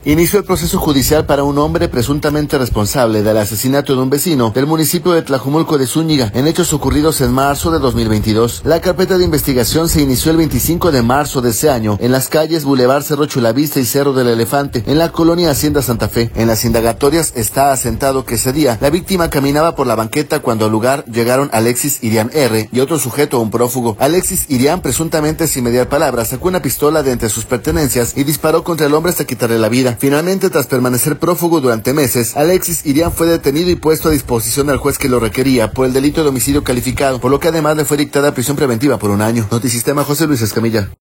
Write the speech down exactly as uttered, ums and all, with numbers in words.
Inició el proceso judicial para un hombre presuntamente responsable del asesinato de un vecino del municipio de Tlajumulco de Zúñiga, en hechos ocurridos en marzo de dos mil veintidós. La carpeta de investigación se inició el veinticinco de marzo de ese año en las calles Boulevard Cerro Chulavista y Cerro del Elefante, en la colonia Hacienda Santa Fe. En las indagatorias está asentado que ese día la víctima caminaba por la banqueta cuando al lugar llegaron Alexis Irián R. y otro sujeto, un prófugo. Alexis Irián, presuntamente sin mediar palabras, sacó una pistola de entre sus pertenencias y disparó contra el hombre hasta quitarle la vida. Finalmente, tras permanecer prófugo durante meses, Alexis Irián fue detenido y puesto a disposición del juez que lo requería por el delito de homicidio calificado, por lo que además le fue dictada prisión preventiva por un año. Notisistema, José Luis Escamilla.